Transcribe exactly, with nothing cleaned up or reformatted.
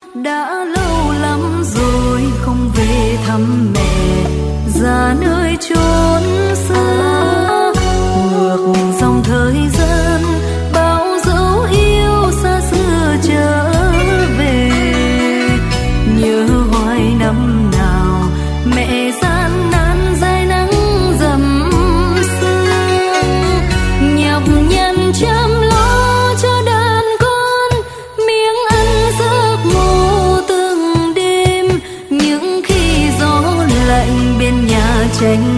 Đã lâu lắm rồi không về thăm mẹ già nơi chốn xa, ngược dòng thời gian bao dấu yêu xa xưa trở về. Nhớ hoài năm nào mẹ gian nan dài nắng dầm sương, nhọc nhằn chăm lo cho đàn con miếng ăn giấc ngủ từng đêm. Những khi gió lạnh bên nhà tranh